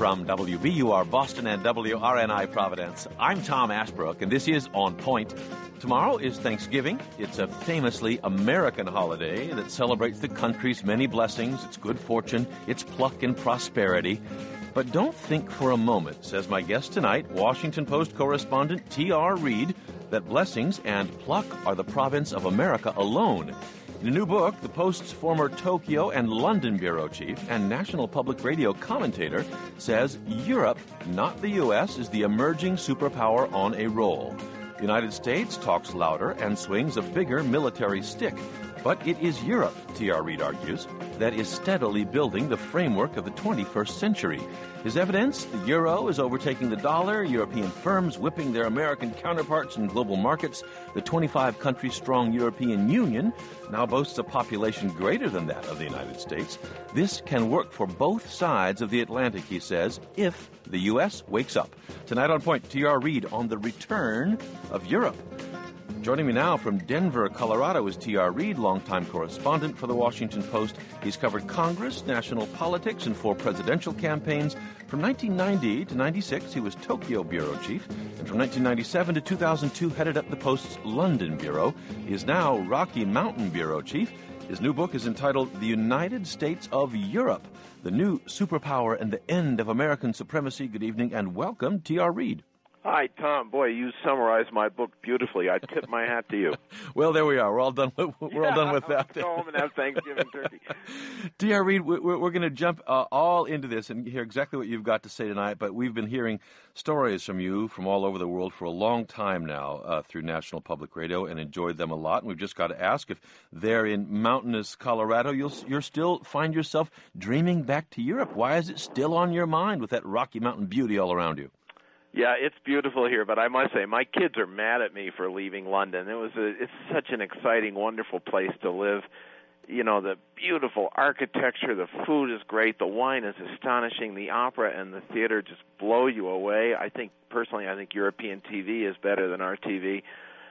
From WBUR Boston and WRNI Providence, I'm Tom Ashbrook, and this is On Point. Tomorrow is Thanksgiving. It's a famously American holiday that celebrates the country's many blessings, its good fortune, its pluck and prosperity. But don't think for a moment, says my guest tonight, Washington Post correspondent T.R. Reid, that blessings and pluck are the province of America alone. In a new book, the Post's former Tokyo and London bureau chief and National Public Radio commentator says Europe, not the U.S., is the emerging superpower on a roll. The United States talks louder and swings a bigger military stick. But it is Europe, T.R. Reid argues, that is steadily building the framework of the 21st century. His evidence, the euro is overtaking the dollar, European firms whipping their American counterparts in global markets. The 25-country-strong European Union now boasts a population greater than that of the United States. This can work for both sides of the Atlantic, he says, if the U.S. wakes up. Tonight on Point, T.R. Reid on the return of Europe. Joining me now from Denver, Colorado, is T.R. Reid, longtime correspondent for the Washington Post. He's covered Congress, national politics, and 4 presidential campaigns. From 1990 to 96, he was Tokyo bureau chief, and from 1997 to 2002, headed up the Post's London bureau. He is now Rocky Mountain bureau chief. His new book is entitled The United States of Europe, the New Superpower and the End of American Supremacy. Good evening and welcome, T.R. Reid. Hi, Tom. Boy, you summarized my book beautifully. I tip my hat to you. Well, there we are. We're all done. We're all done with that. Go home and have Thanksgiving turkey. T.R. Reid, we're going to jump all into this and hear exactly what you've got to say tonight. But we've been hearing stories from you from all over the world for a long time now through National Public Radio and enjoyed them a lot. And we've just got to ask if there in mountainous Colorado, you'll still find yourself dreaming back to Europe. Why is it still on your mind with that Rocky Mountain beauty all around you? Yeah, it's beautiful here, but I must say my kids are mad at me for leaving London. It's such an exciting, wonderful place to live. You know, the beautiful architecture, the food is great, the wine is astonishing, the opera and the theater just blow you away. I think European TV is better than our TV.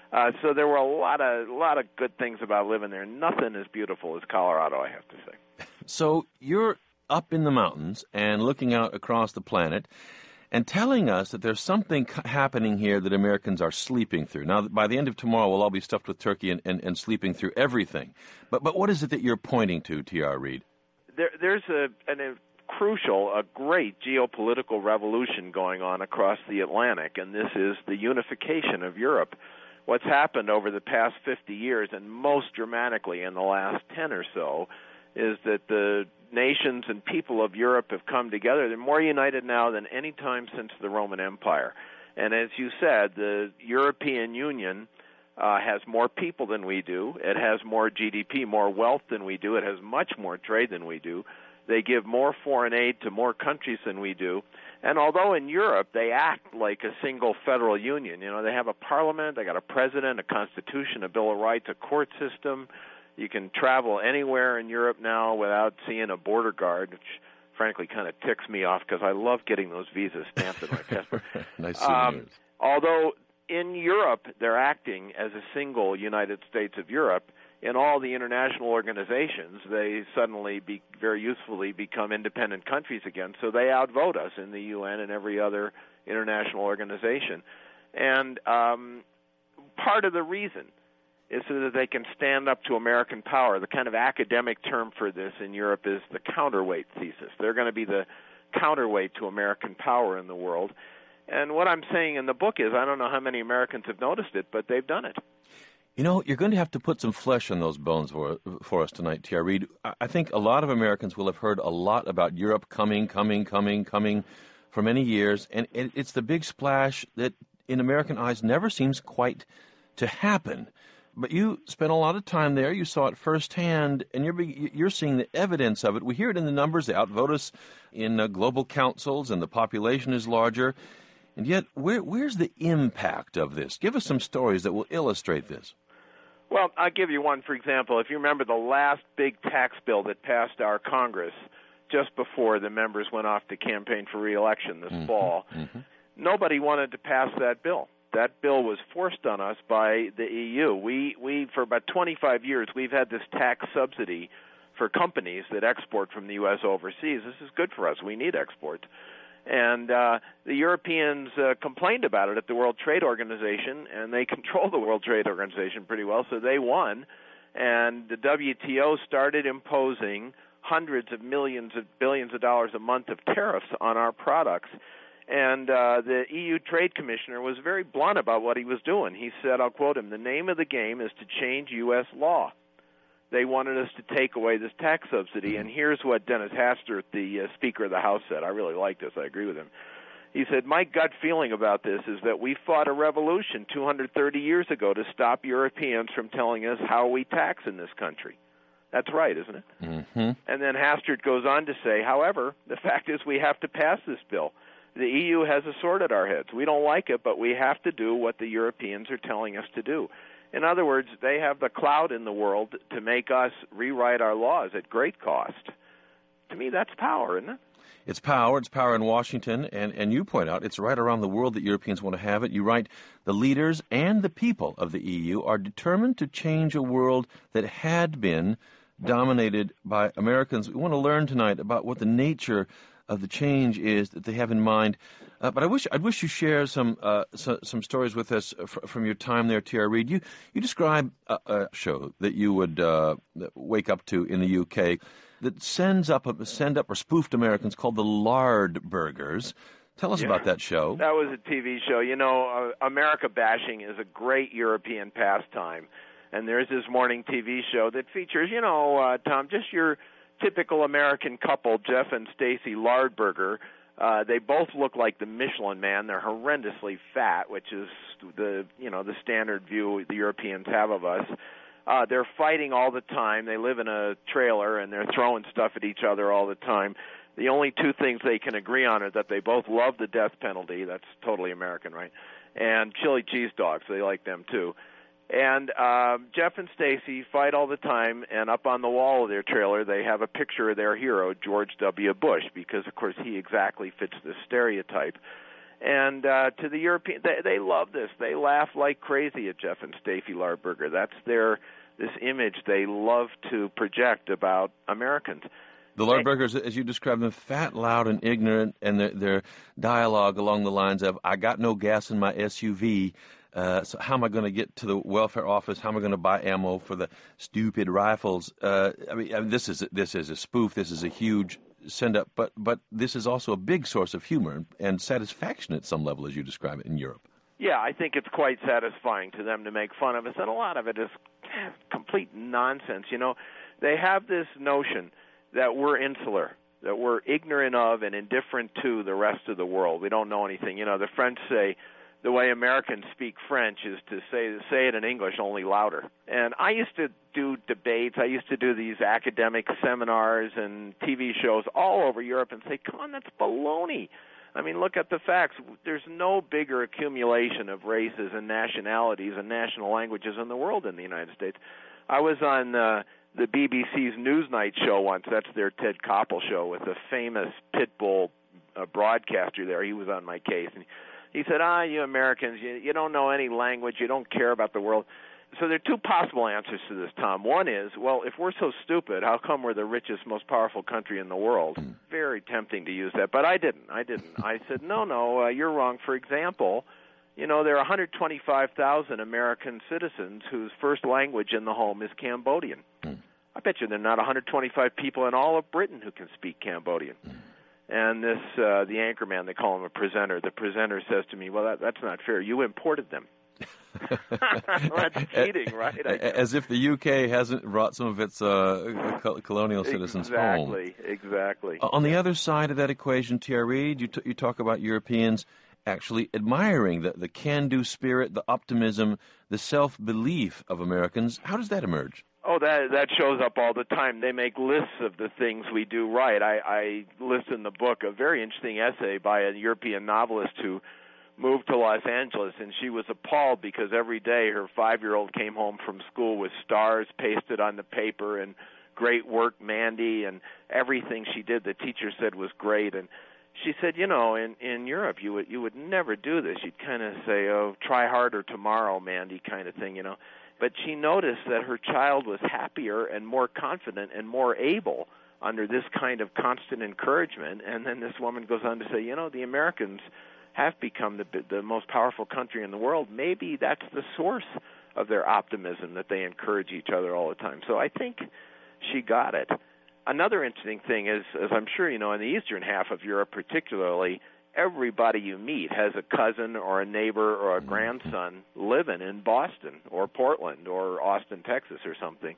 So there were a lot of good things about living there. Nothing as beautiful as Colorado, I have to say. So you're up in the mountains and looking out across the planet and telling us that there's something happening here that Americans are sleeping through. Now, by the end of tomorrow, we'll all be stuffed with turkey and sleeping through everything. But what is it that you're pointing to, T.R. Reid? There's a great geopolitical revolution going on across the Atlantic, and this is the unification of Europe. What's happened over the past 50 years, and most dramatically in the last 10 or so, is that the nations and people of Europe have come together. They're more united now than any time since the Roman Empire. And as you said, the European Union has more people than we do. It has more GDP, more wealth than we do. It has much more trade than we do. They give more foreign aid to more countries than we do. And although in Europe they act like a single federal union, you know, they have a parliament, they got a president, a constitution, a Bill of Rights, a court system. You can travel anywhere in Europe now without seeing a border guard, which frankly kind of ticks me off because I love getting those visas stamped in my passport. Nice souvenirs. Although in Europe they're acting as a single United States of Europe, in all the international organizations they suddenly very usefully become independent countries again, so they outvote us in the UN and every other international organization. And part of the reason is so that they can stand up to American power. The kind of academic term for this in Europe is the counterweight thesis. They're going to be the counterweight to American power in the world. And what I'm saying in the book is, I don't know how many Americans have noticed it, but they've done it. You know, you're going to have to put some flesh on those bones for us tonight, T.R. Reid. I think a lot of Americans will have heard a lot about Europe coming for many years, and it's the big splash that in American eyes never seems quite to happen. But you spent a lot of time there. You saw it firsthand, and you're seeing the evidence of it. We hear it in the numbers. They outvote us in global councils, and the population is larger. And yet, where's the impact of this? Give us some stories that will illustrate this. Well, I'll give you one, for example. If you remember the last big tax bill that passed our Congress just before the members went off to campaign for re-election this fall, nobody wanted to pass that bill. That bill was forced on us by the EU. We for about 25 years, we've had this tax subsidy for companies that export from the U.S. overseas. This is good for us. We need exports. And the Europeans complained about it at the World Trade Organization, and they control the World Trade Organization pretty well, so they won. And the WTO started imposing hundreds of millions of billions of dollars a month of tariffs on our products. And the EU Trade Commissioner was very blunt about what he was doing. He said, I'll quote him, "The name of the game is to change U.S. law." They wanted us to take away this tax subsidy, and here's what Dennis Hastert, the Speaker of the House, said. I really like this. I agree with him. He said, "My gut feeling about this is that we fought a revolution 230 years ago to stop Europeans from telling us how we tax in this country." That's right, isn't it? Mm-hmm. And then Hastert goes on to say, however, the fact is we have to pass this bill. The EU has a sword at our heads. We don't like it, but we have to do what the Europeans are telling us to do. In other words, they have the clout in the world to make us rewrite our laws at great cost. To me, that's power, isn't it? It's power. It's power in Washington, and you point out it's right around the world that Europeans want to have it. You write, the leaders and the people of the EU are determined to change a world that had been dominated by Americans. We want to learn tonight about what the nature of the change is that they have in mind. But I wish you share some stories with us from your time there, T.R. Reid. You describe a show that you would wake up to in the UK that send up or spoofed Americans called the Lard Burgers. Tell us about that show. That was a TV show. You know, America bashing is a great European pastime. And there's this morning TV show that features, Tom, just your typical American couple, Jeff and Stacy Lardberger. They both look like the Michelin Man. They're horrendously fat, which is the standard view the Europeans have of us. They're fighting all the time. They live in a trailer, and they're throwing stuff at each other all the time. The only two things they can agree on are that they both love the death penalty. That's totally American, right? And chili cheese dogs. They like them, too. And Jeff and Stacy fight all the time, and up on the wall of their trailer, they have a picture of their hero, George W. Bush, because, of course, he exactly fits this stereotype. And to the European, they love this. They laugh like crazy at Jeff and Stacy Lardberger. That's this image they love to project about Americans. The Lardbergers, as you describe them, fat, loud, and ignorant, and their dialogue along the lines of, I got no gas in my SUV, so how am I going to get to the welfare office? How am I going to buy ammo for the stupid rifles? This is a spoof. This is a huge send-up, but this is also a big source of humor and satisfaction at some level, as you describe it in Europe. Yeah, I think it's quite satisfying to them to make fun of us, and a lot of it is complete nonsense. They have this notion that we're insular, that we're ignorant of and indifferent to the rest of the world. We don't know anything. The French say the way Americans speak French is to say it in English, only louder. And I used to do debates. I used to do these academic seminars and TV shows all over Europe and say, come on, that's baloney. I mean, look at the facts. There's no bigger accumulation of races and nationalities and national languages in the world than the United States. I was on the BBC's Newsnight show once. That's their Ted Koppel show with a famous pit bull broadcaster there. He was on my case. And he said, you Americans, you don't know any language. You don't care about the world. So there are two possible answers to this, Tom. One is, well, if we're so stupid, how come we're the richest, most powerful country in the world? Very tempting to use that, but I didn't. I said, no, you're wrong. For example, there are 125,000 American citizens whose first language in the home is Cambodian. I bet you there are not 125 people in all of Britain who can speak Cambodian. And this, the anchorman, they call him a presenter. The presenter says to me, well, that's not fair. You imported them. That's cheating, right? As if the UK hasn't brought some of its colonial citizens home. Exactly. On the other side of that equation, T.R. Reid, you talk about Europeans actually admiring the can-do spirit, the optimism, the self-belief of Americans. How does that emerge? Oh, that shows up all the time. They make lists of the things we do right. I list in the book a very interesting essay by a European novelist who moved to Los Angeles, and she was appalled because every day her 5-year-old came home from school with stars pasted on the paper and great work, Mandy, and everything she did the teacher said was great. And she said, in Europe you would never do this. You'd kind of say, oh, try harder tomorrow, Mandy, kind of thing, But she noticed that her child was happier and more confident and more able under this kind of constant encouragement. And then this woman goes on to say, the Americans have become the most powerful country in the world. Maybe that's the source of their optimism, that they encourage each other all the time. So I think she got it. Another interesting thing is, as I'm sure you know, in the eastern half of Europe particularly, everybody you meet has a cousin or a neighbor or a grandson living in Boston or Portland or Austin, Texas or something.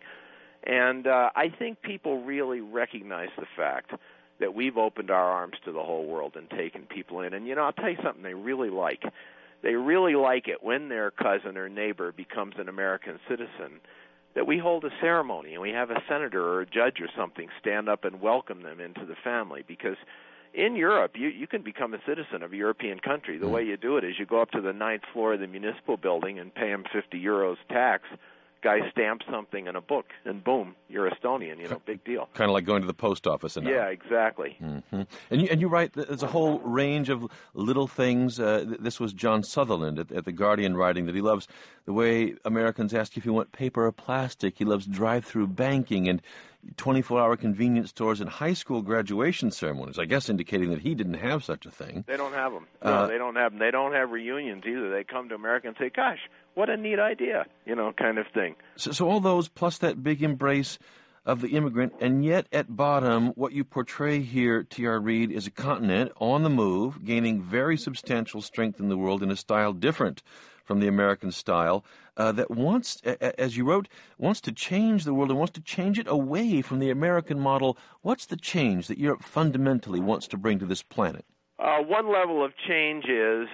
And I think people really recognize the fact that we've opened our arms to the whole world and taken people in. And, I'll tell you something they really like. They really like it when their cousin or neighbor becomes an American citizen, that we hold a ceremony and we have a senator or a judge or something stand up and welcome them into the family. Because in Europe, you can become a citizen of a European country. The way you do it is you go up to the 9th floor of the municipal building and pay them 50 euros tax. Guy stamps something in a book, and boom, you're Estonian. Big deal. Kind of like going to the post office. Yeah, exactly. Mm-hmm. And you write there's a whole range of little things. This was John Sutherland at The Guardian writing that he loves the way Americans ask if you want paper or plastic. He loves drive-through banking and 24-hour convenience stores and high school graduation ceremonies, I guess indicating that he didn't have such a thing. They don't have them. No, they don't have them. They don't have reunions either. They come to America and say, gosh, what a neat idea, kind of thing. So all those plus that big embrace of the immigrant, and yet at bottom, what you portray here, T.R. Reid, is a continent on the move, gaining very substantial strength in the world in a style different from the American style, that wants, as you wrote, wants to change the world and wants to change it away from the American model. What's the change that Europe fundamentally wants to bring to this planet? One level of change is,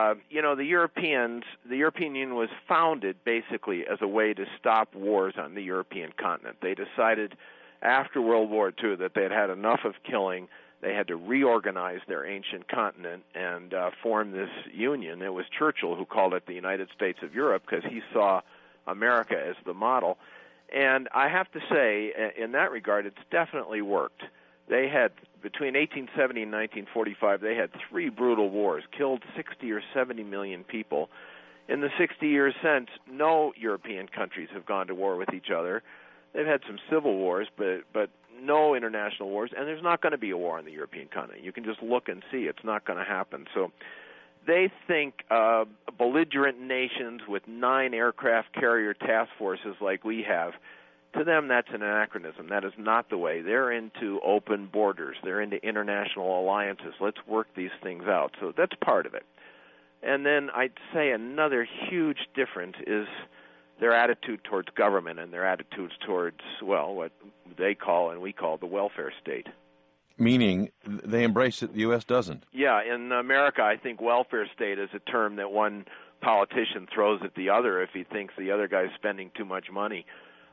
the European Union was founded basically as a way to stop wars on the European continent. They decided after World War II that they had had enough of killing. They had to reorganize their ancient continent and form this union. It was Churchill who called it the United States of Europe because he saw America as the model. And I have to say, in that regard, it's definitely worked. They had, between 1870 and 1945, they had 3 brutal wars, killed 60 or 70 million people. In the 60 years since, no European countries have gone to war with each other. They've had some civil wars, but no international wars, and there's not going to be a war on the European continent. You can just look and see it's not going to happen. So they think belligerent nations with 9 aircraft carrier task forces like we have, to them that's an anachronism. That is not the way. They're into open borders. They're into international alliances. Let's work these things out. So that's part of it. And then I'd say another huge difference is their attitude towards government and their attitudes towards, what they call and we call the welfare state. Meaning they embrace it, the U.S. doesn't. Yeah, in America, I think welfare state is a term that one politician throws at the other if he thinks the other guy's spending too much money.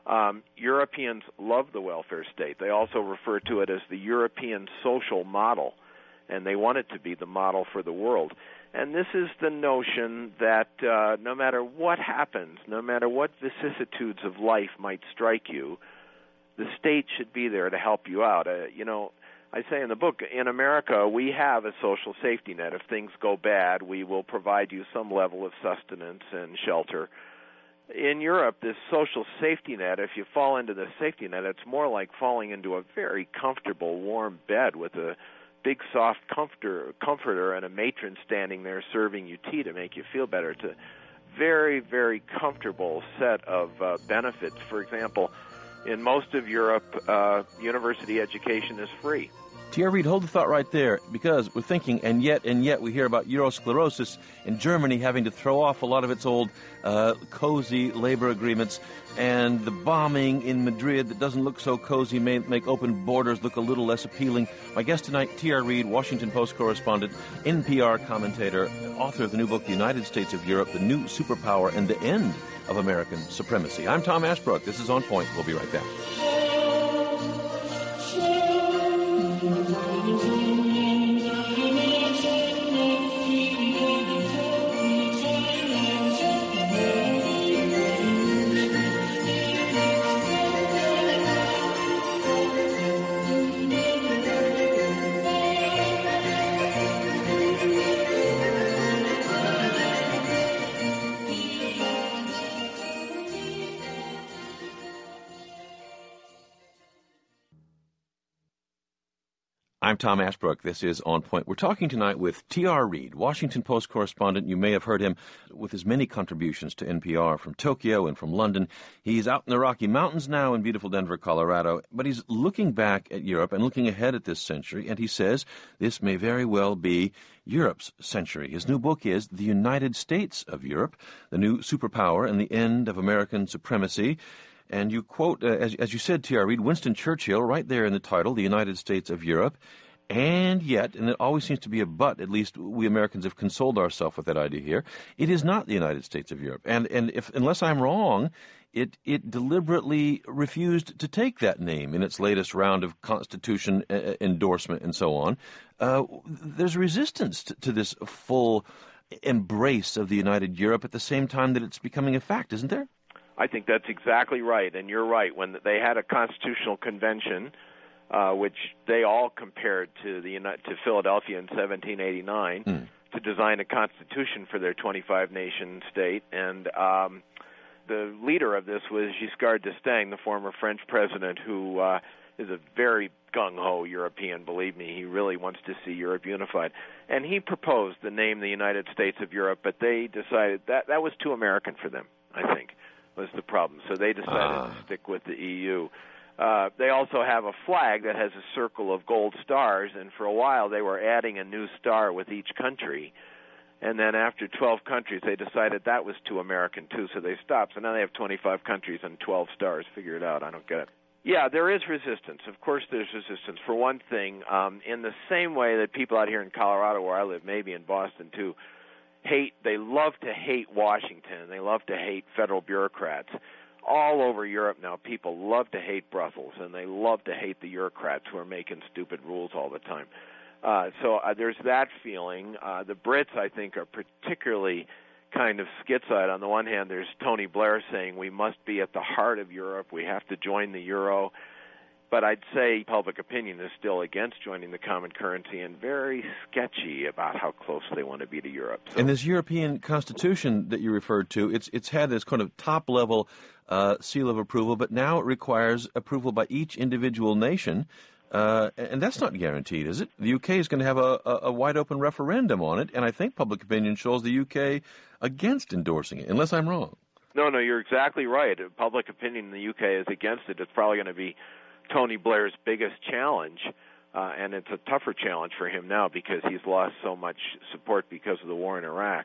Europeans love the welfare state. They also refer to it as the European social model, and they want it to be the model for the world. And this is the notion that no matter what happens, no matter what vicissitudes of life might strike you, the state should be there to help you out. I say in the book, in America, we have a social safety net. If things go bad, we will provide you some level of sustenance and shelter. In Europe, this social safety net, if you fall into the safety net, it's more like falling into a very comfortable, warm bed with a big, soft comforter and a matron standing there serving you tea to make you feel better. It's a very, very comfortable set of benefits. For example, in most of Europe, university education is free. T.R. Reid, hold the thought right there, because we're thinking, and yet we hear about Eurosclerosis and Germany having to throw off a lot of its old cozy labor agreements, and the bombing in Madrid that doesn't look so cozy may make open borders look a little less appealing. My guest tonight, T.R. Reid, Washington Post correspondent, NPR commentator, author of the new book, The United States of Europe, The New Superpower and the End of American Supremacy. I'm Tom Ashbrook. This is On Point. We'll be right back. I'm Tom Ashbrook. This is On Point. We're talking tonight with T.R. Reid, Washington Post correspondent. You may have heard him with his many contributions to NPR from Tokyo and from London. He's out in the Rocky Mountains now in beautiful Denver, Colorado, but he's looking back at Europe and looking ahead at this century, and he says this may very well be Europe's century. His new book is The United States of Europe, the New Superpower and the End of American Supremacy. And you quote, as you said, T.R. Reid, Winston Churchill right there in the title, The United States of Europe. And yet, and it always seems to be a but, at least we Americans have consoled ourselves with that idea here, it is not the United States of Europe. And unless I'm wrong, it deliberately refused to take that name in its latest round of Constitution endorsement and so on. There's resistance to this full embrace of the United Europe at the same time that it's becoming a fact, isn't there? I think that's exactly right, and you're right. When they had a constitutional convention, which they all compared to Philadelphia in 1789, to design a constitution for their 25-nation state, and the leader of this was Giscard d'Estaing, the former French president, who is a very gung-ho European, believe me. He really wants to see Europe unified. And he proposed the name the United States of Europe, but they decided that was too American for them, I think, was the problem. So they decided to stick with the EU. They also have a flag that has a circle of gold stars, and for a while they were adding a new star with each country. And then after 12 countries, they decided that was too American, too, so they stopped. So now they have 25 countries and 12 stars. Figure it out. I don't get it. Yeah, there is resistance. Of course there's resistance. For one thing, in the same way that people out here in Colorado, where I live, maybe in Boston, too, they love to hate Washington. They love to hate federal bureaucrats. All over Europe now, people love to hate Brussels, and they love to hate the bureaucrats who are making stupid rules all the time. So there's that feeling. The Brits, I think, are particularly kind of schizoid. On the one hand, there's Tony Blair saying we must be at the heart of Europe. We have to join the euro. But I'd say public opinion is still against joining the common currency and very sketchy about how close they want to be to Europe. So, and this European Constitution that you referred to, it's had this kind of top-level seal of approval, but now it requires approval by each individual nation, and that's not guaranteed, is it? The UK is going to have a wide-open referendum on it, and I think public opinion shows the UK against endorsing it, unless I'm wrong. No, you're exactly right. Public opinion in the UK is against it. It's probably going to be Tony Blair's biggest challenge, and it's a tougher challenge for him now because he's lost so much support because of the war in Iraq.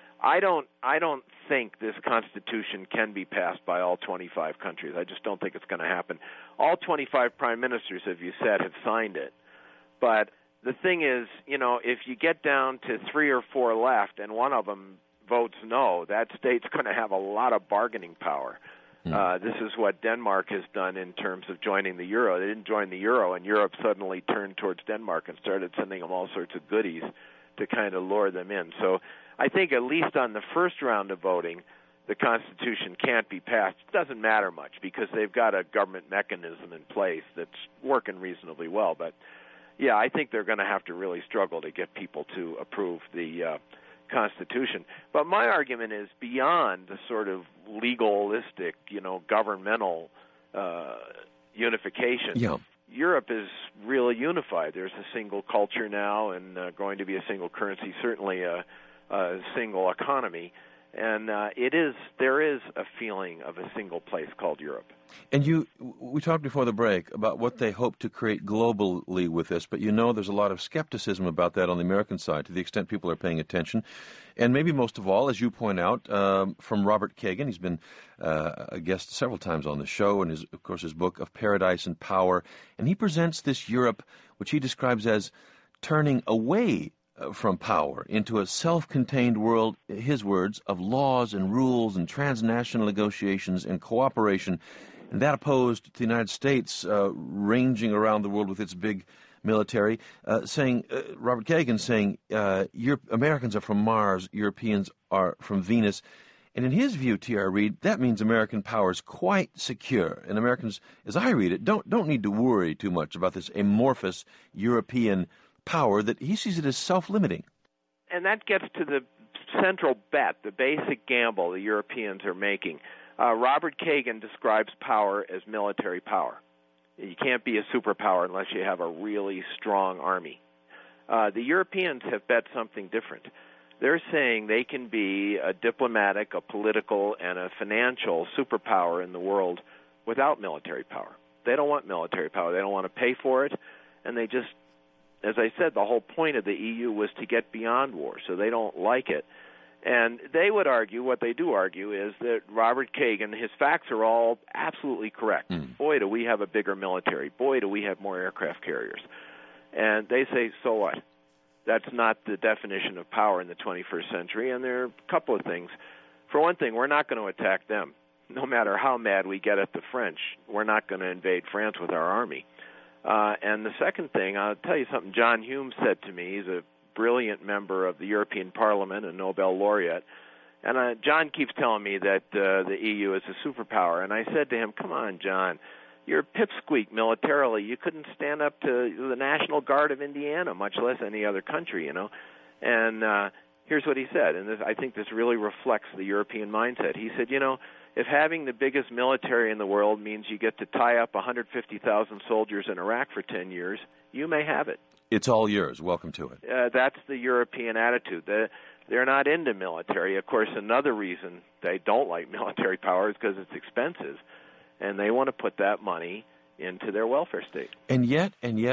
I don't think this Constitution can be passed by all 25 countries. I just don't think it's going to happen. All 25 prime ministers, as you said, have signed it. But the thing is, if you get down to 3 or 4 left and one of them votes no, that state's going to have a lot of bargaining power. This is what Denmark has done in terms of joining the euro. They didn't join the euro, and Europe suddenly turned towards Denmark and started sending them all sorts of goodies to kind of lure them in. So I think at least on the first round of voting, the Constitution can't be passed. It doesn't matter much because they've got a government mechanism in place that's working reasonably well. But, yeah, I think they're going to have to really struggle to get people to approve the Constitution. But my argument is beyond the sort of legalistic, governmental unification. Yeah. Europe is really unified. There's a single culture now and going to be a single currency, certainly a single economy. And there is a feeling of a single place called Europe. And we talked before the break about what they hope to create globally with this, but there's a lot of skepticism about that on the American side, to the extent people are paying attention. And maybe most of all, as you point out, from Robert Kagan, he's been a guest several times on the show, and of course his book Of Paradise and Power, and he presents this Europe, which he describes as turning away from power into a self-contained world, his words, of laws and rules and transnational negotiations and cooperation, and that opposed to the United States ranging around the world with its big military, Robert Kagan saying, Americans are from Mars, Europeans are from Venus. And in his view, T.R. Reid, that means American power is quite secure. And Americans, as I read it, don't need to worry too much about this amorphous European power, that he sees it as self-limiting. And that gets to the central bet, the basic gamble the Europeans are making. Robert Kagan describes power as military power. You can't be a superpower unless you have a really strong army. The Europeans have bet something different. They're saying they can be a diplomatic, a political, and a financial superpower in the world without military power. They don't want military power. They don't want to pay for it. And they just, as I said, the whole point of the EU was to get beyond war, so they don't like it. And they would argue, what they do argue, is that Robert Kagan, his facts are all absolutely correct. Boy, do we have a bigger military. Boy, do we have more aircraft carriers. And they say, so what? That's not the definition of power in the 21st century, and there are a couple of things. For one thing, we're not going to attack them. No matter how mad we get at the French, we're not going to invade France with our army. And the second thing, I'll tell you something John Hume said to me. He's a brilliant member of the European Parliament, a Nobel laureate. And John keeps telling me that the EU is a superpower. And I said to him, come on, John, you're a pipsqueak militarily. You couldn't stand up to the National Guard of Indiana, much less any other country, you know. And here's what he said, and I think this really reflects the European mindset. He said, you know, if having the biggest military in the world means you get to tie up 150,000 soldiers in Iraq for 10 years, you may have it. It's all yours. Welcome to it. That's the European attitude. They're not into military. Of course, another reason they don't like military power is because it's expensive, and they want to put that money into their welfare state. And yet,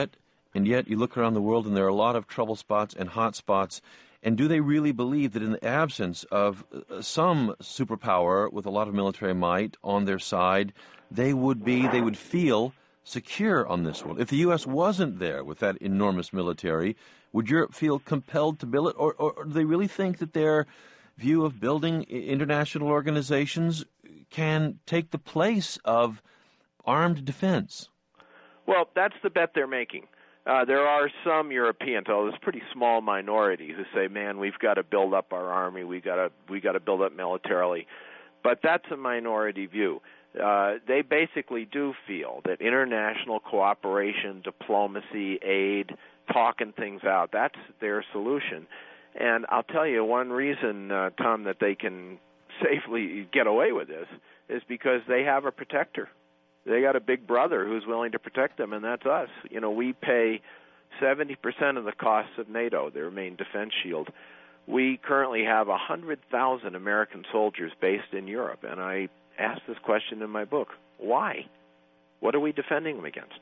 you look around the world, and there are a lot of trouble spots and hot spots. And do they really believe that in the absence of some superpower with a lot of military might on their side, they would feel secure on this world? If the U.S. wasn't there with that enormous military, would Europe feel compelled to build it? Or do they really think that their view of building international organizations can take the place of armed defense? Well, that's the bet they're making. There are some Europeans, although there's a pretty small minority, who say, "Man, we've got to build up our army. We got to build up militarily." But that's a minority view. They basically do feel that international cooperation, diplomacy, aid, talking things out, that's their solution. And I'll tell you one reason, Tom, that they can safely get away with this is because they have a protector. They got a big brother who's willing to protect them, and that's us. You know, we pay 70% of the costs of NATO, their main defense shield. We currently have 100,000 American soldiers based in Europe, and I asked this question in my book. Why? What are we defending them against?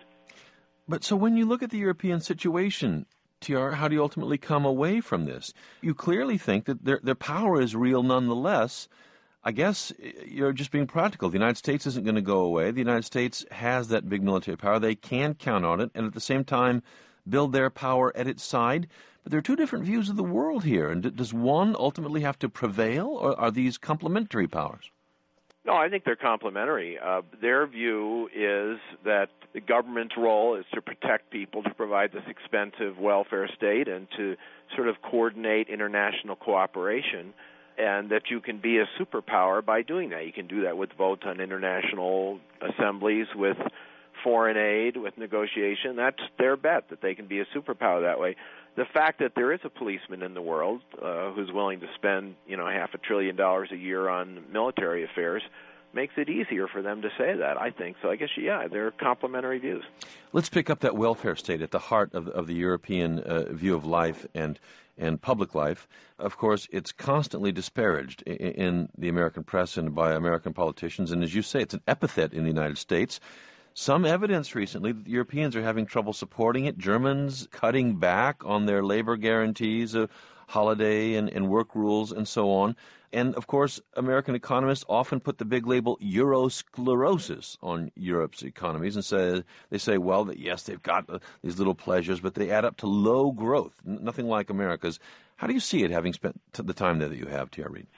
But so when you look at the European situation, TR, how do you ultimately come away from this? You clearly think that their power is real nonetheless. I guess you're just being practical. The United States isn't going to go away. The United States has that big military power. They can count on it, and at the same time build their power at its side. But there are two different views of the world here. And does one ultimately have to prevail, or are these complementary powers? No, I think they're complementary. Their view is that the government's role is to protect people, to provide this expensive welfare state, and to sort of coordinate international cooperation, and that you can be a superpower by doing that. You can do that with votes on international assemblies, with foreign aid, with negotiation. That's their bet, that they can be a superpower that way. The fact that there is a policeman in the world who's willing to spend, $500 billion a year on military affairs makes it easier for them to say that, I think. So I guess, they're complementary views. Let's pick up that welfare state at the heart of the European view of life and public life. Of course, it's constantly disparaged in the American press and by American politicians. And as you say, it's an epithet in the United States. Some evidence recently that the Europeans are having trouble supporting it. Germans cutting back on their labor guarantees, holiday and work rules, and so on. And, of course, American economists often put the big label Eurosclerosis on Europe's economies and they say, well, yes, they've got these little pleasures, but they add up to low growth, nothing like America's. How do you see it, having spent the time there that you have, T.R. Reid?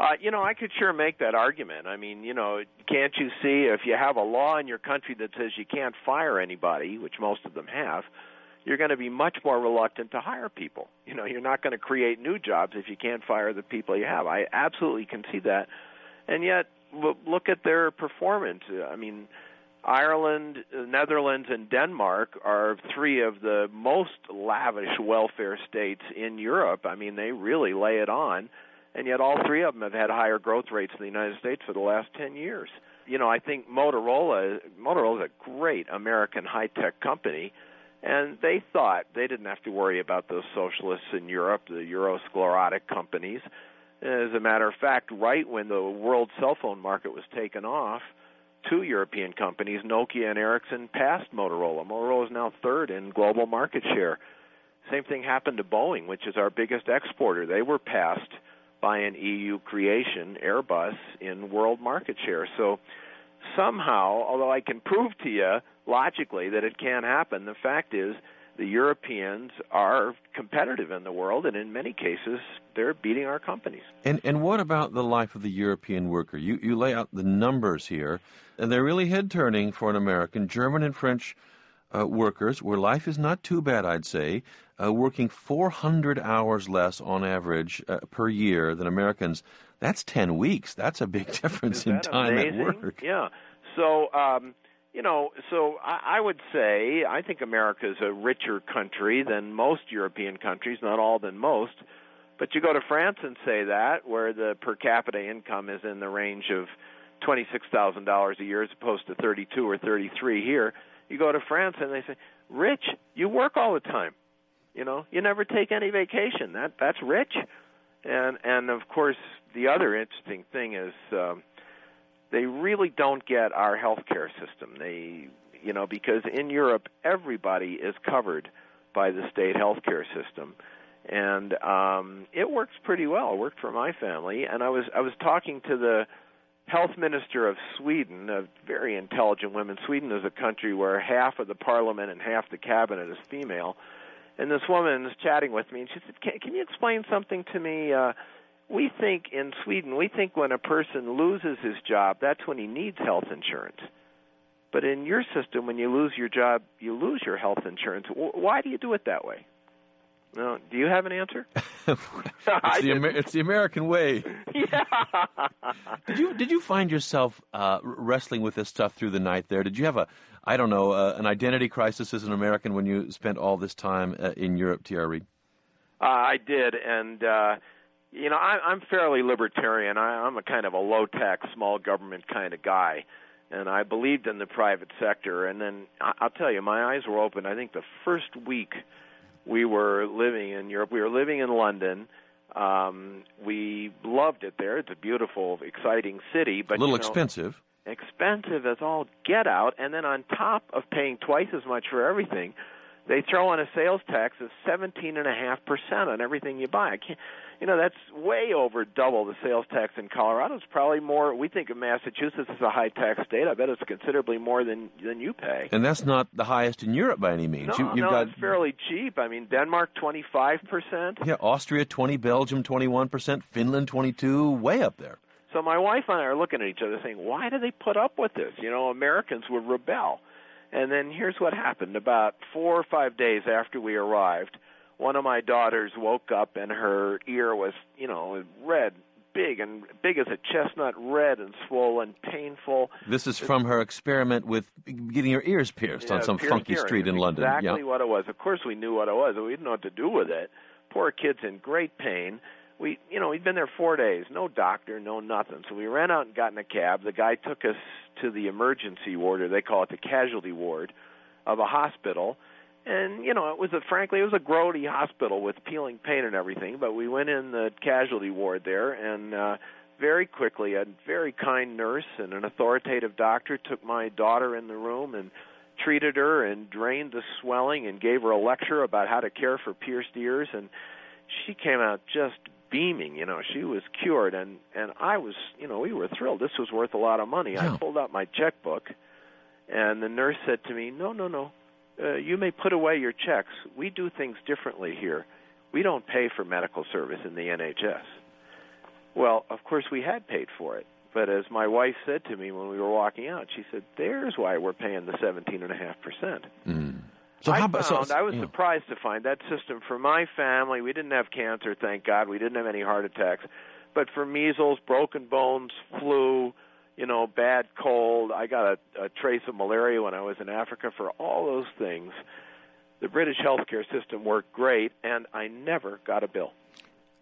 I could sure make that argument. I mean, can't you see if you have a law in your country that says you can't fire anybody, which most of them have, you're going to be much more reluctant to hire people. You're not going to create new jobs if you can't fire the people you have. I absolutely can see that. And yet, look at their performance. I mean, Ireland, Netherlands, and Denmark are three of the most lavish welfare states in Europe. I mean, they really lay it on. And yet all three of them have had higher growth rates in the United States for the last 10 years. I think Motorola is a great American high-tech company, and they thought they didn't have to worry about those socialists in Europe, the Eurosclerotic companies. As a matter of fact, right when the world cell phone market was taken off, two European companies, Nokia and Ericsson, passed Motorola. Motorola is now third in global market share. Same thing happened to Boeing, which is our biggest exporter. They were passed by an EU creation, Airbus, in world market share. So somehow, although I can prove to you logically that it can happen, the fact is the Europeans are competitive in the world, and in many cases, they're beating our companies. And what about the life of the European worker? You lay out the numbers here, and they're really head-turning for an American. German and French workers, where life is not too bad, I'd say, working 400 hours less on average per year than Americans. That's 10 weeks. That's a big difference in time amazing? At work. Yeah. So, so I would say I think America is a richer country than most European countries, not all than most. But you go to France and say that, where the per capita income is in the range of $26,000 a year as opposed to 32 or 33 here. You go to France and they say, Rich, you work all the time. You never take any vacation. That's rich. And of course, the other interesting thing is they really don't get our healthcare system. Because in Europe, everybody is covered by the state healthcare system. And it works pretty well. It worked for my family. And I was talking to the health minister of Sweden, a very intelligent woman. Sweden is a country where half of the parliament and half the cabinet is female. And this woman is chatting with me, and she said, can you explain something to me? We think in Sweden, when a person loses his job, that's when he needs health insurance. But in your system, when you lose your job, you lose your health insurance. Why do you do it that way? No, do you have an answer? It's the American way. Yeah. Did you find yourself wrestling with this stuff through the night there? Did you have an identity crisis as an American when you spent all this time in Europe, T.R. Reid? I did, and I'm fairly libertarian. I'm a kind of a low-tax, small government kind of guy, and I believed in the private sector. And then I'll tell you, my eyes were open. I think the first week we were living in Europe. We were living in London. We loved it there. It's a beautiful, exciting city. But a little expensive. Expensive as all get out. And then on top of paying twice as much for everything, they throw in a sales tax of 17.5% on everything you buy. That's way over double the sales tax in Colorado. It's probably more. We think of Massachusetts as a high-tax state. I bet it's considerably more than you pay. And that's not the highest in Europe by any means. It's fairly cheap. I mean, Denmark, 25%. Yeah, Austria, 20%, Belgium, 21%, Finland, 22%, way up there. So my wife and I are looking at each other saying, why do they put up with this? Americans would rebel. And then here's what happened. About 4 or 5 days after we arrived, one of my daughters woke up and her ear was, red, big as a chestnut, red and swollen, painful. This is from her experiment with getting her ears pierced on some funky street in London. Exactly what it was. Of course we knew what it was, but we didn't know what to do with it. Poor kid's in great pain. We'd been there 4 days, no doctor, no nothing. So we ran out and got in a cab. The guy took us to the emergency ward, or they call it the casualty ward, of a hospital. And, it was a grody hospital with peeling paint and everything, but we went in the casualty ward there, and very quickly a very kind nurse and an authoritative doctor took my daughter in the room and treated her and drained the swelling and gave her a lecture about how to care for pierced ears, and she came out just beaming. She was cured, and I was, we were thrilled. This was worth a lot of money. Yeah. I pulled out my checkbook, and the nurse said to me, no. You may put away your checks. We do things differently here. We don't pay for medical service in the NHS. Well, of course, we had paid for it. But as my wife said to me when we were walking out, she said, there's why we're paying the 17.5%. Mm. I was surprised to find that system for my family. We didn't have cancer, thank God. We didn't have any heart attacks. But for measles, broken bones, flu, bad cold, I got a trace of malaria when I was in Africa. For all those things, the British healthcare system worked great, and I never got a bill.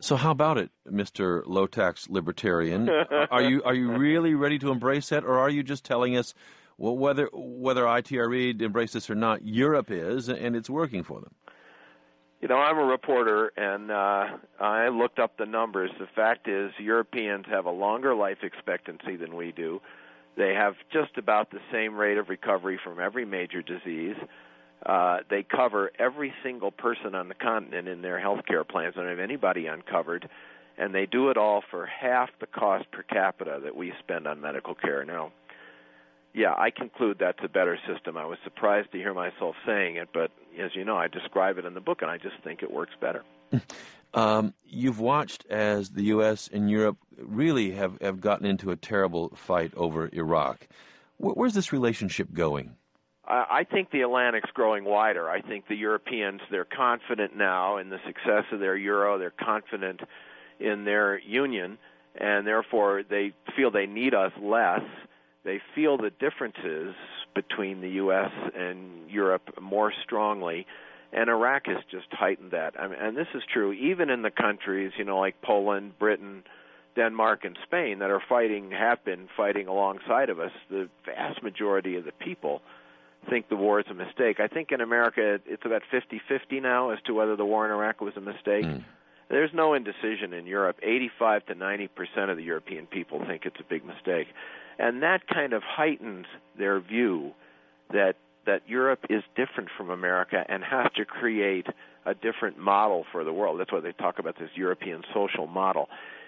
So how about it, Mr. Low-tax libertarian? Are you really ready to embrace that, or are you just telling us, well, whether ITRE embrace this or not, Europe is, and it's working for them? You know, I'm a reporter, and I looked up the numbers. The fact is, Europeans have a longer life expectancy than we do. They have just about the same rate of recovery from every major disease. They cover every single person on the continent in their health care plans. They don't have anybody uncovered, and they do it all for half the cost per capita that we spend on medical care. Now, yeah, I conclude that's a better system. I was surprised to hear myself saying it, but as you know, I describe it in the book, and I just think it works better. You've watched as the U.S. and Europe really have gotten into a terrible fight over Iraq. Where's this relationship going? I think the Atlantic's growing wider. I think the Europeans, they're confident now in the success of their euro. They're confident in their union, and therefore they feel they need us less. They feel the differences between the U.S. and Europe more strongly, and Iraq has just heightened that. I mean, and this is true even in the countries, you know, like Poland, Britain, Denmark, and Spain that have been fighting alongside of us. The vast majority of the people think the war is a mistake. I think in America it's about 50-50 now as to whether the war in Iraq was a mistake. There's no indecision in Europe. 85 to 90% of the European people think it's a big mistake. And that kind of heightens their view that Europe is different from America and has to create a different model for the world. That's why they talk about this European social model.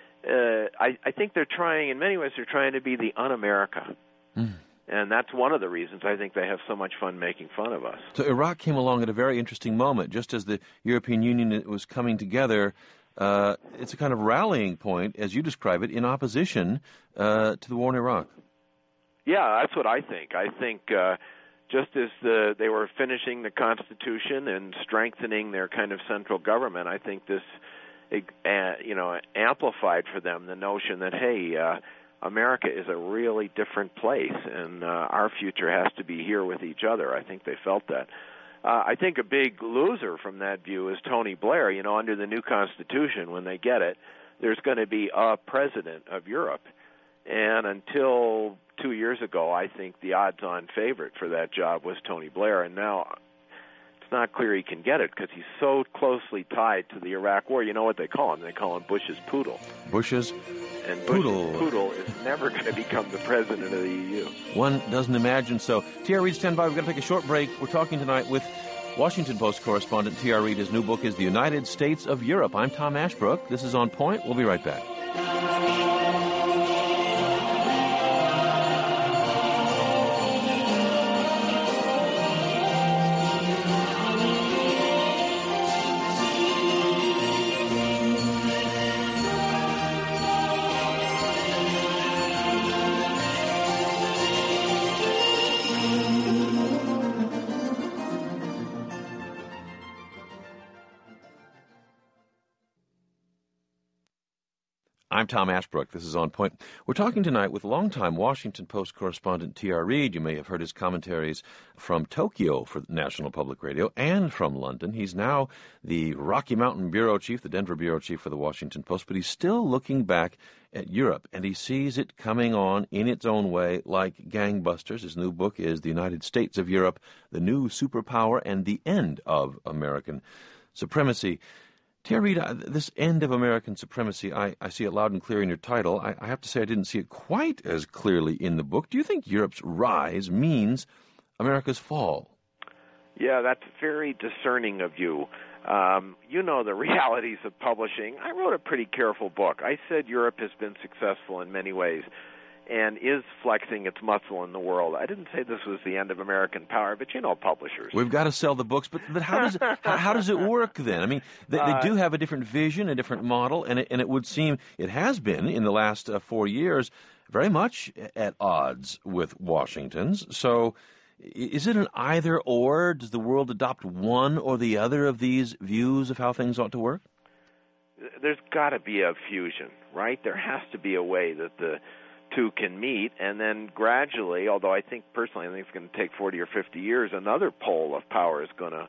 I think they're trying, in many ways, they're trying to be the un-America. And that's one of the reasons I think they have so much fun making fun of us. So Iraq came along at a very interesting moment, just as the European Union was coming together. It's a kind of rallying point, as you describe it, in opposition to the war in Iraq. Yeah, that's what I think. I think just as they were finishing the Constitution and strengthening their kind of central government, I think this, amplified for them the notion that, hey, America is a really different place, and our future has to be here with each other. I think they felt that. I think a big loser from that view is Tony Blair. You know, under the new Constitution, when they get it, there's going to be a president of Europe. And until 2 years ago, I think the odds-on favorite for that job was Tony Blair. And now it's not clear he can get it because he's so closely tied to the Iraq war. You know what they call him? They call him Bush's poodle. Bush's and poodle. Bush's poodle is never going to become the president of the EU. One doesn't imagine so. T.R. Reid, stand by. We've got to take a short break. We're talking tonight with Washington Post correspondent T.R. Reid. His new book is The United States of Europe. I'm Tom Ashbrook. This is On Point. We'll be right back. I'm Tom Ashbrook. This is On Point. We're talking tonight with longtime Washington Post correspondent T.R. Reid. You may have heard his commentaries from Tokyo for National Public Radio and from London. He's now the Rocky Mountain bureau chief, the Denver bureau chief for the Washington Post, but he's still looking back at Europe, and he sees it coming on in its own way like gangbusters. His new book is The United States of Europe, the New Superpower and the End of American Supremacy. T.R. Reid, this end of American supremacy, I see it loud and clear in your title. I have to say I didn't see it quite as clearly in the book. Do you think Europe's rise means America's fall? Yeah, that's very discerning of you. You know the realities of publishing. I wrote a pretty careful book. I said Europe has been successful in many ways and is flexing its muscle in the world. I didn't say this was the end of American power, but you know publishers. We've got to sell the books, but how does it work then? I mean, they do have a different vision, a different model, and it would seem it has been in the last 4 years very much at odds with Washington's. So is it an either-or? Does the world adopt one or the other of these views of how things ought to work? There's got to be a fusion, right? There has to be a way that the two can meet, and then gradually, although I think personally it's going to take 40 or 50 years, another pole of power is going to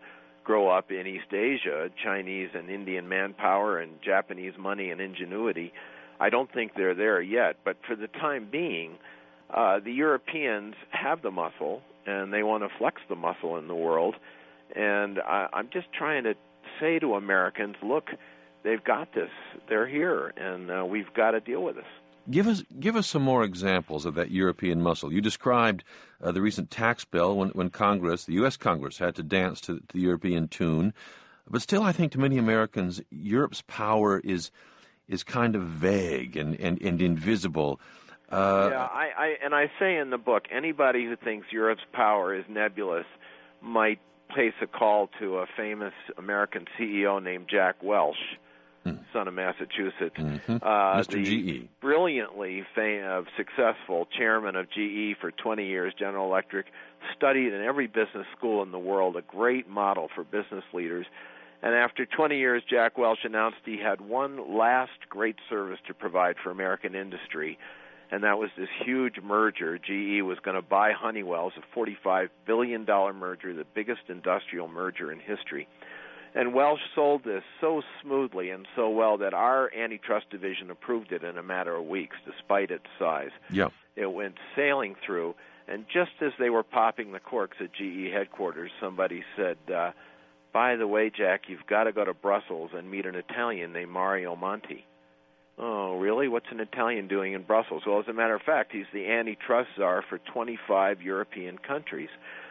grow up in East Asia, Chinese and Indian manpower and Japanese money and ingenuity. I don't think they're there yet, but for the time being, the Europeans have the muscle, and they want to flex the muscle in the world. And I'm just trying to say to Americans, look, they've got this. They're here, and we've got to deal with this. Give us some more examples of that European muscle. You described the recent tax bill when Congress, the U.S. Congress, had to dance to the European tune. But still, I think to many Americans, Europe's power is kind of vague and invisible. I say in the book, anybody who thinks Europe's power is nebulous might place a call to a famous American CEO named Jack Welch, son of Massachusetts, Mr. GE. Brilliantly successful chairman of GE for 20 years, General Electric, studied in every business school in the world, a great model for business leaders. And after 20 years, Jack Welch announced he had one last great service to provide for American industry, and that was this huge merger. GE was going to buy Honeywell, a $45 billion merger, the biggest industrial merger in history. And Welch sold this so smoothly and so well that our antitrust division approved it in a matter of weeks, despite its size. Yeah. It went sailing through, and just as they were popping the corks at GE headquarters, somebody said, by the way, Jack, you've got to go to Brussels and meet an Italian named Mario Monti. Oh, really? What's an Italian doing in Brussels? Well, as a matter of fact, he's the antitrust czar for 25 European countries.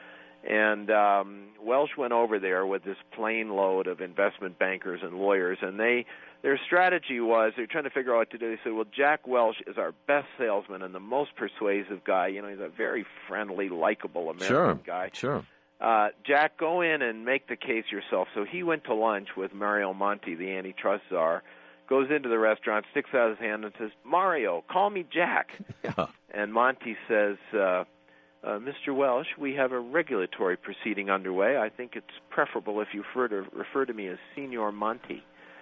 And Welch went over there with this plane load of investment bankers and lawyers, and their strategy was they're trying to figure out what to do. They said, well, Jack Welch is our best salesman and the most persuasive guy. You know, he's a very friendly, likable American guy. Sure. Jack, go in and make the case yourself. So he went to lunch with Mario Monti, the antitrust czar, goes into the restaurant, sticks out his hand and says, Mario, call me Jack. Yeah. And Monti says, Mr. Welch, we have a regulatory proceeding underway. I think it's preferable if you refer to me as Signor Monti.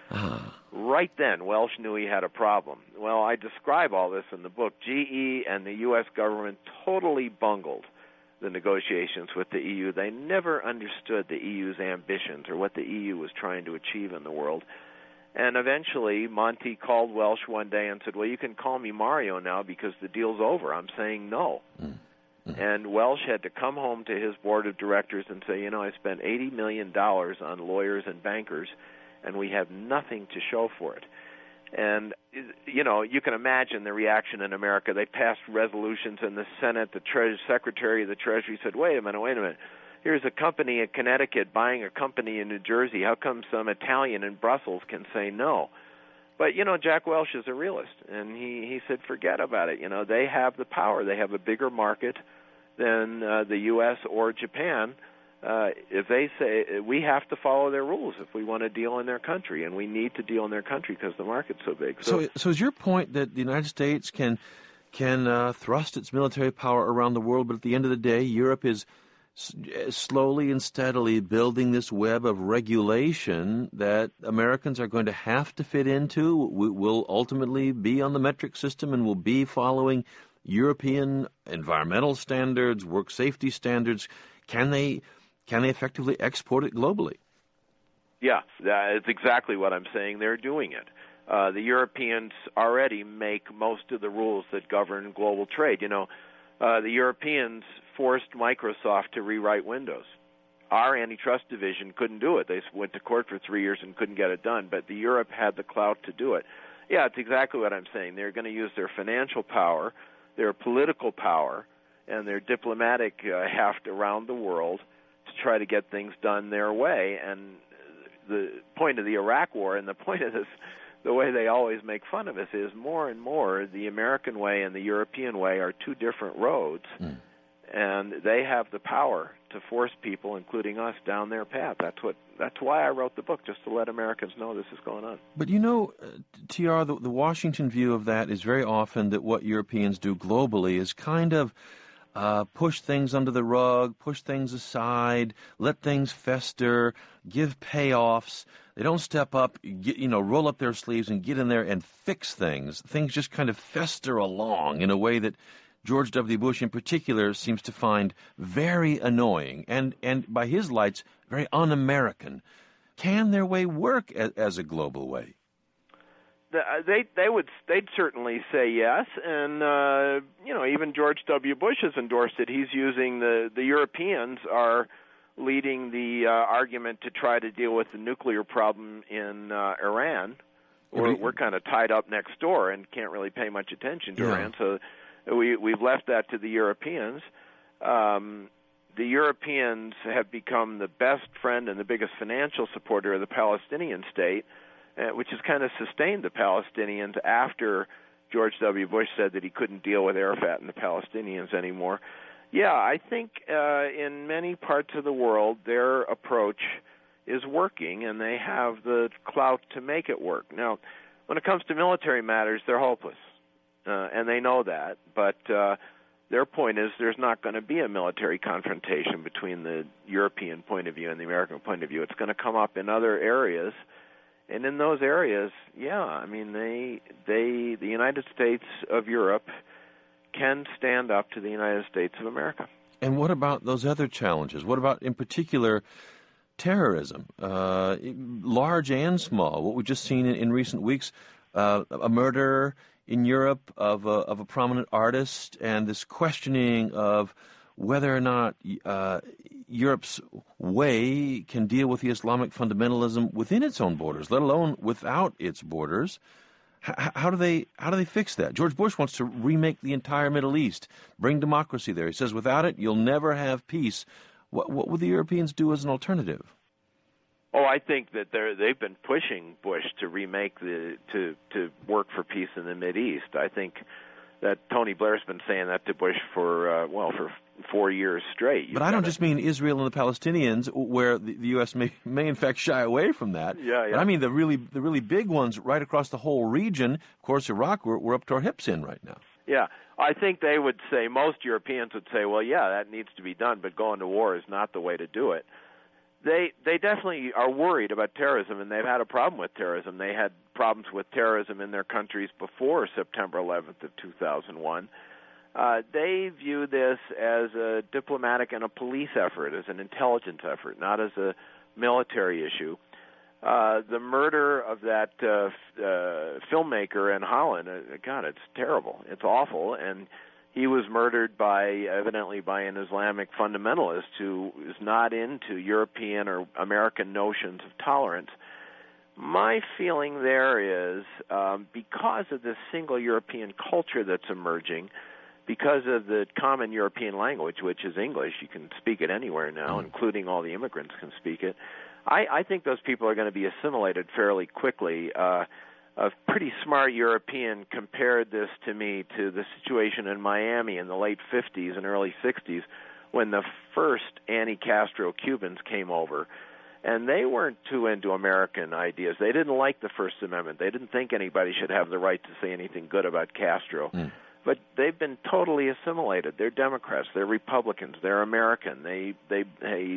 Right then, Welch knew he had a problem. Well, I describe all this in the book. GE and the U.S. government totally bungled the negotiations with the EU. They never understood the EU's ambitions or what the EU was trying to achieve in the world. And eventually, Monti called Welch one day and said, well, you can call me Mario now because the deal's over. I'm saying no. And Welch had to come home to his board of directors and say, you know, I spent $80 million on lawyers and bankers, and we have nothing to show for it. And, you know, you can imagine the reaction in America. They passed resolutions in the Senate. The Secretary of the Treasury said, wait a minute. Here's a company in Connecticut buying a company in New Jersey. How come some Italian in Brussels can say no? But, you know, Jack Welch is a realist, and he said, forget about it. You know, they have the power. They have a bigger market than the U.S. or Japan. If they say we have to follow their rules if we want to deal in their country, and we need to deal in their country because the market's so big. So is your point that the United States can thrust its military power around the world, but at the end of the day, Europe is slowly and steadily building this web of regulation that Americans are going to have to fit into, will ultimately be on the metric system and will be following European environmental standards, work safety standards? Can they effectively export it globally? Yeah, that's exactly what I'm saying. They're doing it. The Europeans already make most of the rules that govern global trade. You know, the Europeans forced Microsoft to rewrite Windows. Our antitrust division couldn't do it. They went to court for 3 years and couldn't get it done, but the Europe had the clout to do it. Yeah, it's exactly what I'm saying. They're going to use their financial power, their political power, and their diplomatic heft around the world to try to get things done their way. And the point of the Iraq War and the point of this, the way they always make fun of us, is more and more the American way and the European way are two different roads. And they have the power to force people, including us, down their path. That's why I wrote the book, just to let Americans know this is going on. But you know, TR, the Washington view of that is very often that what Europeans do globally is kind of push things under the rug, push things aside, let things fester, give payoffs. They don't step up, roll up their sleeves and get in there and fix things. Things just kind of fester along in a way that George W. Bush in particular seems to find very annoying and by his lights, very un-American. Can their way work as a global way? They'd certainly say yes, and even George W. Bush has endorsed it. He's using the Europeans are leading the argument to try to deal with the nuclear problem in Iran. We're kind of tied up next door and can't really pay much attention to Iran, so we've left that to the Europeans. The Europeans have become the best friend and the biggest financial supporter of the Palestinian state, which has kind of sustained the Palestinians after George W. Bush said that he couldn't deal with Arafat and the Palestinians anymore. Yeah, I think in many parts of the world their approach is working, and they have the clout to make it work. Now, when it comes to military matters, they're hopeless, and they know that. But their point is there's not going to be a military confrontation between the European point of view and the American point of view. It's going to come up in other areas. And in those areas, the United States of Europe can stand up to the United States of America. And what about those other challenges? What about, in particular, terrorism, large and small? What we've just seen in recent weeks, a murder in Europe of a prominent artist, and this questioning of whether or not Europe's way can deal with the Islamic fundamentalism within its own borders, let alone without its borders. How do they fix that? George Bush wants to remake the entire Middle East, bring democracy there. He says without it, you'll never have peace. What would the Europeans do as an alternative? Oh, I think that they've been pushing Bush to remake to work for peace in the Mideast. I think that Tony Blair's been saying that to Bush for 4 years straight. But I don't just mean Israel and the Palestinians, where the U.S. may in fact shy away from that. Yeah. But I mean the really big ones right across the whole region. Of course, Iraq, we're up to our hips in right now. Yeah, I think they would say, most Europeans would say, well, yeah, that needs to be done, but going to war is not the way to do it. They definitely are worried about terrorism, and they've had a problem with terrorism. They had problems with terrorism in their countries before September 11th of 2001. They view this as a diplomatic and a police effort, as an intelligence effort, not as a military issue. The murder of that filmmaker in Holland, God, it's terrible. It's awful, and he was murdered evidently by an Islamic fundamentalist who is not into European or American notions of tolerance. My feeling there is because of this single European culture that's emerging, because of the common European language, which is English, you can speak it anywhere now, including all the immigrants can speak it, I think those people are going to be assimilated fairly quickly. A pretty smart European compared this to me to the situation in Miami in the late 50s and early 60s when the first anti-Castro Cubans came over. And they weren't too into American ideas. They didn't like the First Amendment. They didn't think anybody should have the right to say anything good about Castro. But they've been totally assimilated. They're Democrats. They're Republicans. They're American. They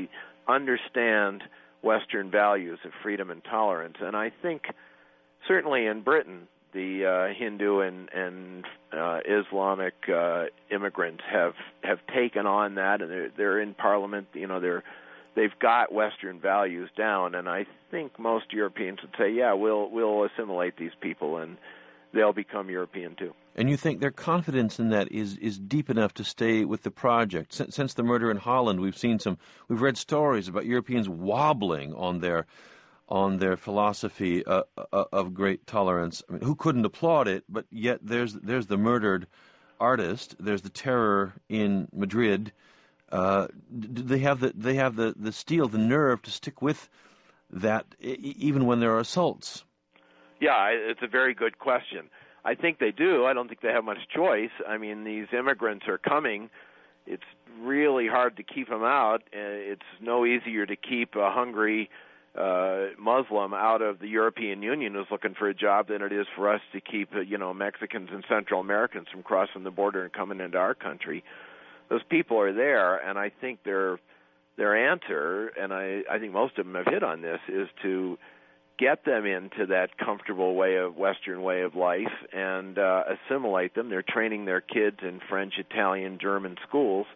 understand Western values of freedom and tolerance. And I think certainly in Britain, the Hindu and Islamic immigrants have taken on that, and they're in Parliament. They've got Western values down, and I think most Europeans would say, yeah, we'll assimilate these people, and they'll become European too. And you think their confidence in that is deep enough to stay with the project? Since the murder in Holland, we've read stories about Europeans wobbling on their philosophy of great tolerance. I mean, who couldn't applaud it? But yet there's the murdered artist. There's the terror in Madrid. They have the steel, the nerve to stick with that, even when there are assaults. Yeah, it's a very good question. I think they do. I don't think they have much choice. I mean, these immigrants are coming. It's really hard to keep them out. It's no easier to keep a hungry Muslim out of the European Union who's looking for a job than it is for us to keep, Mexicans and Central Americans from crossing the border and coming into our country. Those people are there, and I think their answer, and I think most of them have hit on this, is to get them into that comfortable Western way of life and assimilate them. They're training their kids in French, Italian, German schools,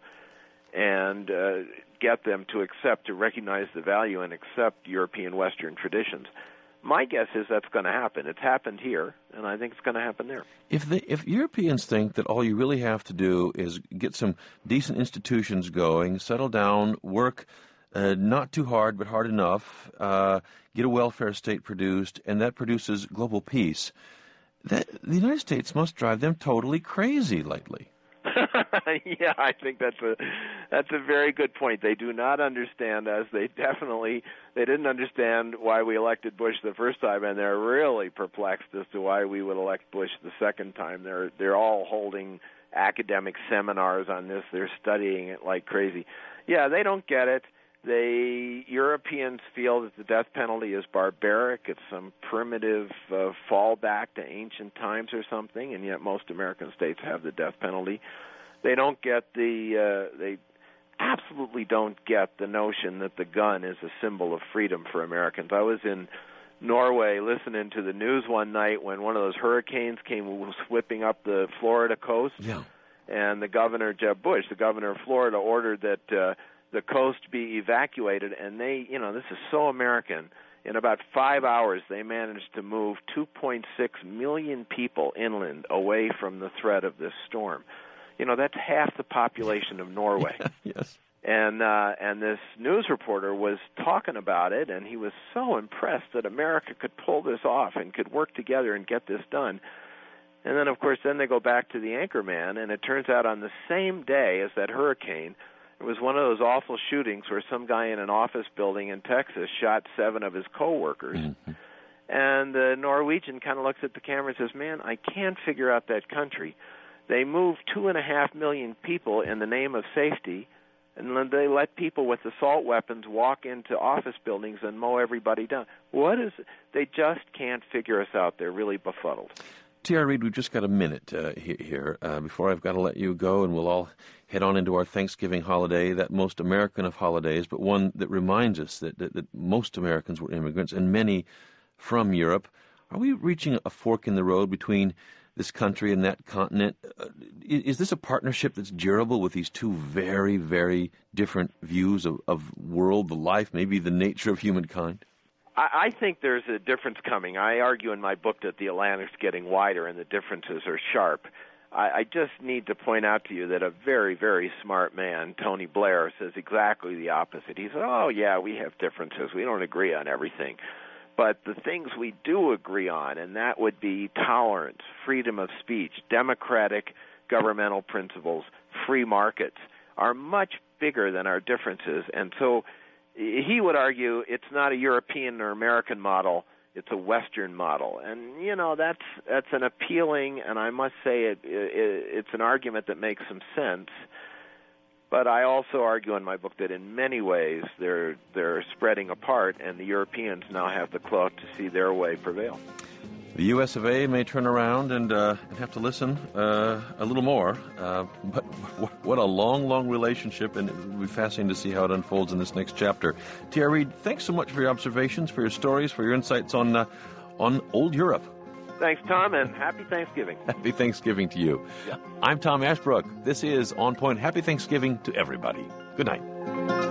and get them to recognize the value and accept European Western traditions. My guess is that's going to happen. It's happened here, and I think it's going to happen there. If Europeans think that all you really have to do is get some decent institutions going, settle down, work not too hard but hard enough, get a welfare state produced, and that produces global peace, the United States must drive them totally crazy lately. Yeah, I think that's a very good point. They do not understand us. They didn't understand why we elected Bush the first time, and they're really perplexed as to why we would elect Bush the second time. They're all holding academic seminars on this. They're studying it like crazy. Yeah, they don't get it. Europeans feel that the death penalty is barbaric. It's some primitive fallback to ancient times or something, and yet most American states have the death penalty. They don't get they absolutely don't get the notion that the gun is a symbol of freedom for Americans. I was in Norway listening to the news one night when one of those hurricanes was whipping up the Florida coast. Yeah. And the governor, Jeb Bush, the governor of Florida, ordered that the coast be evacuated, and they, this is so American. In about 5 hours, they managed to move 2.6 million people inland away from the threat of this storm. That's half the population of Norway. Yeah, yes. And this news reporter was talking about it, and he was so impressed that America could pull this off and could work together and get this done. And then, of course, they go back to the Anchorman, and it turns out on the same day as that hurricane, it was one of those awful shootings where some guy in an office building in Texas shot 7 of his coworkers. Mm-hmm. And the Norwegian kind of looks at the camera and says, man, I can't figure out that country. They moved 2.5 million people in the name of safety, and then they let people with assault weapons walk into office buildings and mow everybody down. What is it? They just can't figure us out. They're really befuddled. T.R. Reid, we've just got a minute here before I've got to let you go, and we'll all head on into our Thanksgiving holiday, that most American of holidays, but one that reminds us that most Americans were immigrants, and many from Europe. Are we reaching a fork in the road between this country and that continent? Is this a partnership that's durable with these two very, very different views of world, the life, maybe the nature of humankind? I think there's a difference coming. I argue in my book that the Atlantic's getting wider and the differences are sharp. I just need to point out to you that a very, very smart man, Tony Blair, says exactly the opposite. He said, oh, yeah, we have differences. We don't agree on everything. But the things we do agree on, and that would be tolerance, freedom of speech, democratic governmental principles, free markets, are much bigger than our differences. And so he would argue it's not a European or American model, it's a Western model. And, that's an appealing, and I must say it's an argument that makes some sense. But I also argue in my book that in many ways they're spreading apart, and the Europeans now have the clout to see their way prevail. The U.S. of A. may turn around and have to listen a little more. But what a long, long relationship, and it will be fascinating to see how it unfolds in this next chapter. T.R. Reid, thanks so much for your observations, for your stories, for your insights on old Europe. Thanks, Tom, and happy Thanksgiving. Happy Thanksgiving to you. Yeah. I'm Tom Ashbrook. This is On Point. Happy Thanksgiving to everybody. Good night.